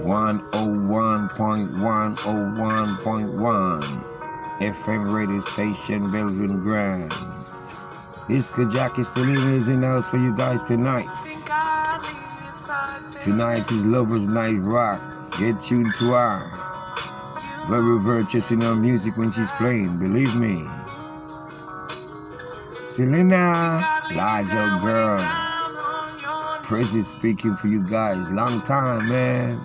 101.101.1 FM radio station, Belgian Grand. Disco Jockey Selena is in the house for you guys tonight. Tonight is Lovers Night Rock. Get tuned to her. Very virtuous in her music when she's playing, believe me. Selena, large old girl. Prezi speaking for you guys. Long time, man.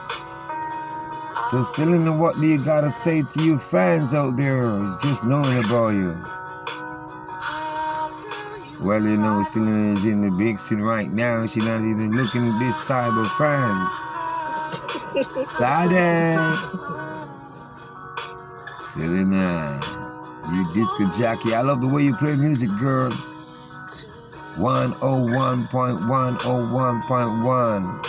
So Selena, what do you gotta say to you fans out there who's just knowing about you? Well, you know, Selena is in the big scene right now. She's not even looking at this side of fans. Sad. Selena, you disco jockey. I love the way you play music, girl. 101.101.1.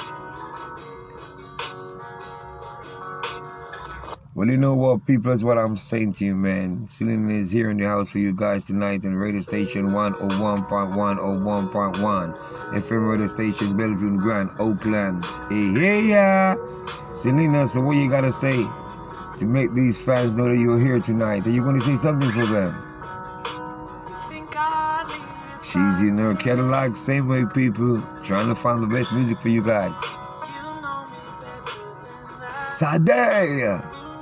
Well, you know what, people, is what I'm saying to you, man. Selena is here in the house for you guys tonight on radio station 101.101.1 FM radio station, Belgian Grand, Oakland. Hey, yeah. Selena, so what you gotta say to make these fans know that you're here tonight? Are you gonna say something for them? She's in her Cadillac, same way, people, trying to find the best music for you guys. Saturday.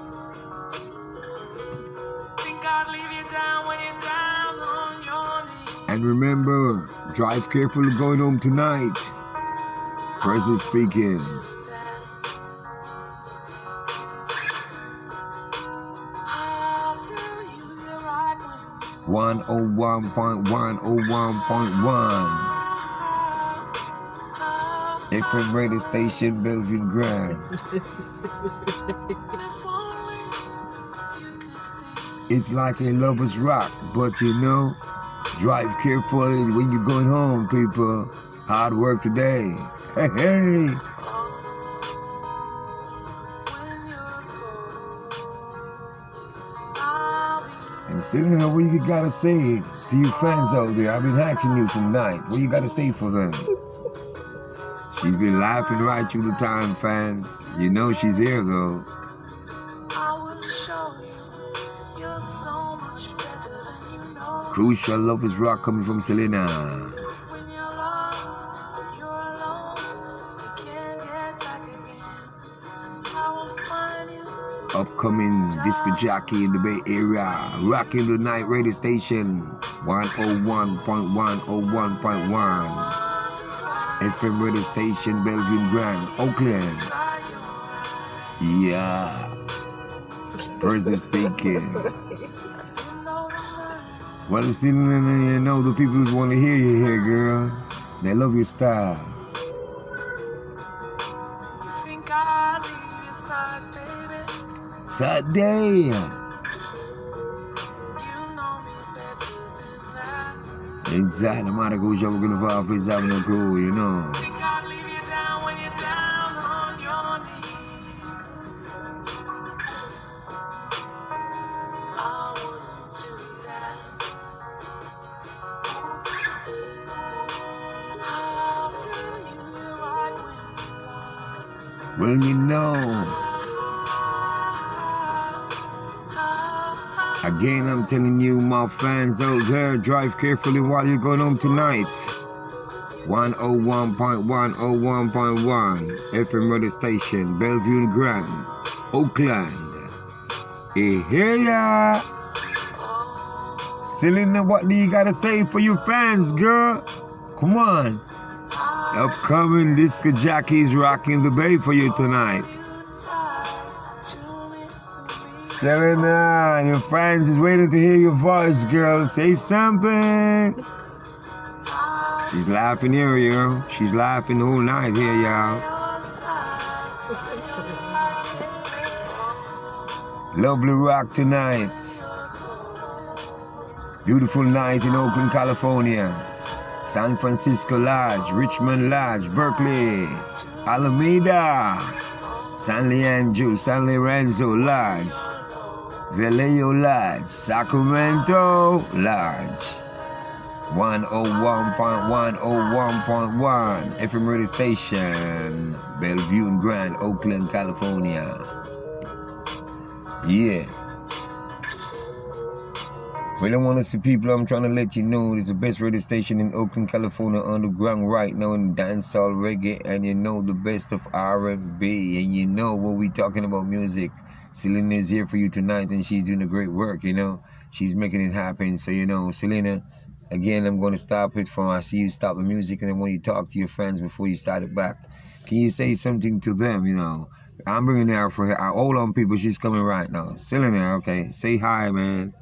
And remember, drive carefully going home tonight. Prezi speaking. 101.101.1 FM radio station, Belgian Grand. It's like a lover's rock, but you know, drive carefully when you're going home, people. Hard work today. Hey. And Selena, what you gotta say to you fans out there? I've been asking you tonight. What you gotta say for them? She's been laughing right through the time, fans. You know she's here, though. Crucial Lovers Rock coming from Selena. Upcoming disco jockey in the Bay Area, rocking the night radio station 101.101.1 FM radio station, Belgian Grand, Oakland. Yeah, Prezi speaking. Well, you know the people who want to hear you here, girl. They love your style. Saturday. Exactly, I'm out of go show, we're gonna fall for having a crew, you know. Well, you know. Again, I'm telling you, my fans out there, drive carefully while you're going home tonight. 101.101.1 FM radio station, Bellevue Grand, Oakland. Hey, here ya. Selena, what do you gotta say for your fans, girl? Come on. Upcoming disco jockeys rocking the bay for you tonight. Selena, your fans is waiting to hear your voice, girl. Say something. She's laughing here, yo. She's laughing the whole night here, y'all. Lovely rock tonight. Beautiful night in Oakland, California. San Francisco Lodge, Richmond Lodge, Berkeley, Alameda, San Lorenzo Lodge, Vallejo Lodge, Sacramento Lodge. 101.101.1 FM radio station, Bellevue and Grand, Oakland, California. Yeah. Well, I want to see people, I'm trying to let you know it's the best radio station in Oakland, California, underground right now in dancehall reggae, and you know the best of R&B, and you know what we talking about music. Selena is here for you tonight, and she's doing a great work, you know. She's making it happen, so you know, Selena, again, I'm going to stop it from, I see you stop the music, and I want you to talk to your fans before you start it back. Can you say something to them, you know? I'm bringing her for her. Hold on, people, she's coming right now. Selena, okay, say hi, man.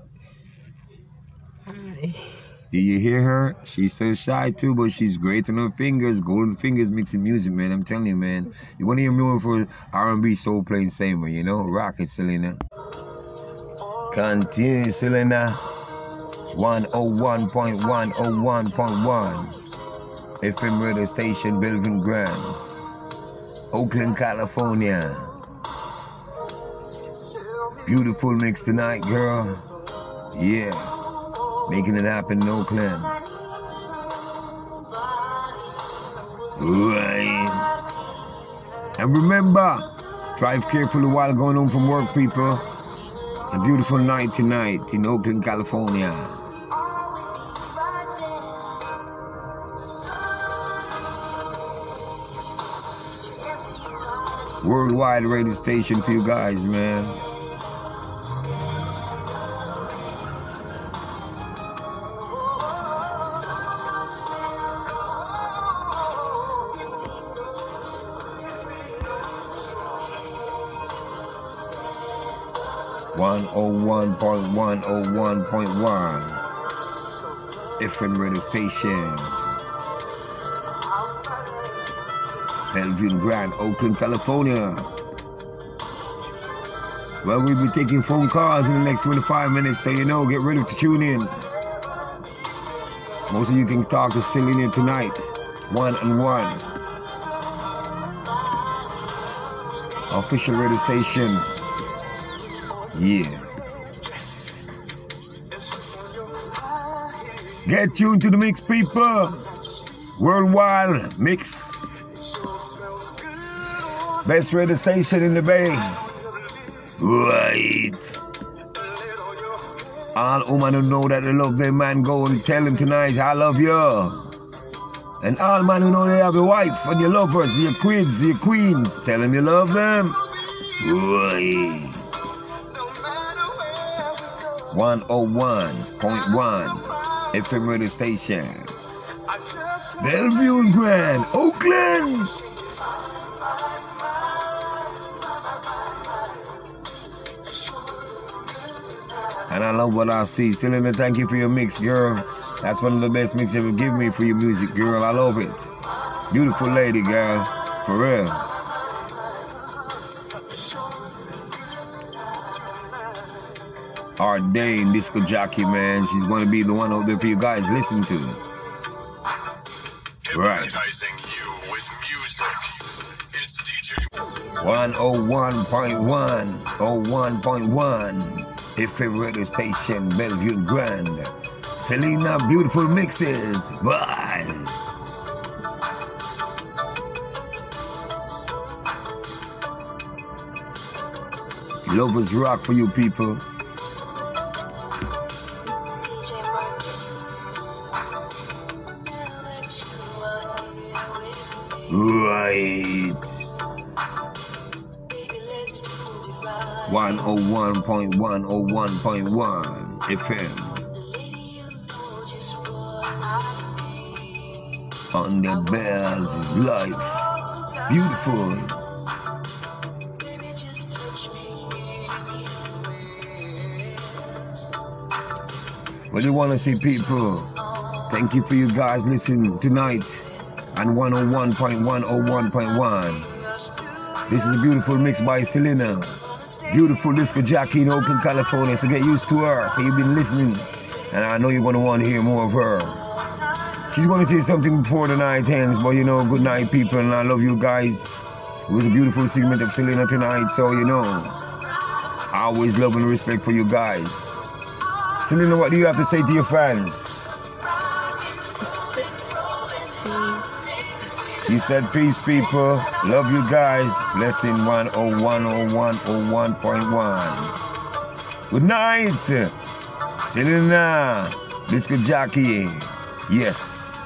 Hi. Do you hear her? She's so shy too, but she's great on her fingers. Golden fingers mixing music, man. I'm telling you, man. You want to hear more for R&B, soul, plain samer, you know? Rock it, Selena. Continue, Selena. 101.101.1 FM radio station, Bellevue Grand, Oakland, California. Beautiful mix tonight, girl. Yeah. Making it happen in Oakland. Right. And remember, drive carefully while going home from work, people. It's a beautiful night tonight in Oakland, California. Worldwide radio station for you guys, man. One 101.101.1 FM radio station, Bellevue and Grand, Oakland, California. Well, we'll be taking phone calls in the next 25 minutes, so you know, get ready to tune in. Most of you can talk to Selena tonight, one-on-one. Official radio station. Yeah. Get tuned to the mix, people. Worldwide mix. Best radio station in the Bay. Right. All women who know that they love their man, go and tell him tonight, I love you. And all men who know they have a wife and your lovers, your queens, tell them you love them. Right. 101.1 FM radio station, Bellevue and Grand, Oakland. And I love what I see. Selena, thank you for your mix, girl. That's one of the best mixes you ever give me for your music, girl. I love it. Beautiful lady, girl. For real. Ordained disco jockey, man. She's going to be the one out there for you guys listen to. Right. Hypnotizing you with music. It's DJ 101.1 FM radio station, Bellevue Grand. Selena, beautiful mixes. Bye. Lovers rock for you people. Right. 101.101.1 FM. On the bell life. Beautiful. What do you want to see, people? Thank you for you guys listening tonight on 101.101.1. This is a beautiful mix by Selena. Beautiful disco jockey in Oakland, California. So get used to her. You've been listening, and I know you're going to want to hear more of her. She's going to say something before the night ends, but you know, good night, people, and I love you guys. It was a beautiful segment of Selena tonight, so you know, I always love and respect for you guys. Selena, what do you have to say to your fans? She said, peace, people. Love you guys. Blessing 1010101.1. Good night. Selena. Disco Jockey. Yes.